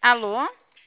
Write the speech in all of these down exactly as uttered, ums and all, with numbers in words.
Alô?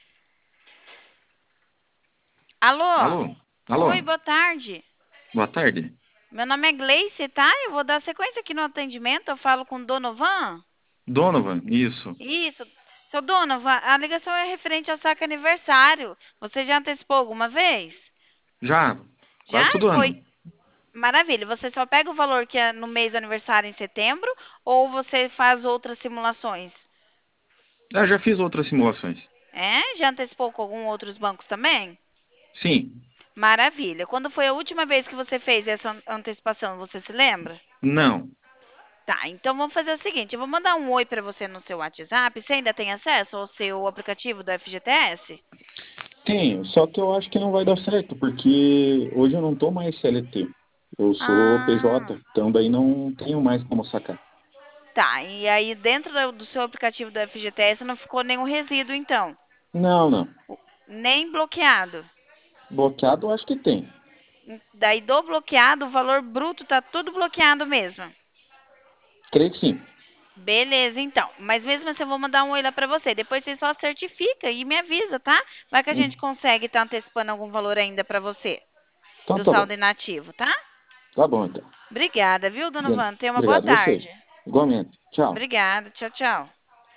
Alô? Alô? Oi, Alô? boa tarde. Boa tarde. Meu nome é Gleice, tá? Eu vou dar sequência aqui no atendimento. Eu falo com Donovan. Donovan, isso. Isso. Seu Donovan, a ligação é referente ao saque aniversário. Você já antecipou alguma vez? Já, Já? quase todo Foi. ano. Maravilha. Você só pega o valor que é no mês do aniversário em setembro ou você faz outras simulações? Ah, já fiz outras simulações. É? Já antecipou com algum outros bancos também? Sim, Maravilha. Quando foi a última vez que você fez essa an- antecipação, você se lembra? não. Tá, então vamos fazer o seguinte, eu vou mandar um oi para você no seu WhatsApp. Você ainda tem acesso ao seu aplicativo do F G T S? Tenho, só que eu acho que não vai dar certo, porque hoje eu não tô mais C L T. Eu sou Ah, P J, então daí não tenho mais como sacar. tá. E aí dentro do do seu aplicativo do F G T S não ficou nenhum resíduo, então? Não, não. Nem bloqueado? Bloqueado eu acho que tem. Daí do bloqueado, o valor bruto tá tudo bloqueado mesmo. Creio que sim. Beleza, então. Mas mesmo assim eu vou mandar um oi lá para você. Depois você só certifica e me avisa, tá? Vai que a gente Hum, consegue estar antecipando algum valor ainda para você Então do tá bom. saldo inativo, tá? Tá bom, então. Obrigada, viu, Bem, Donovan? Tenha uma boa obrigado, você. tarde. Igualmente. Tchau. Obrigada. Tchau, tchau.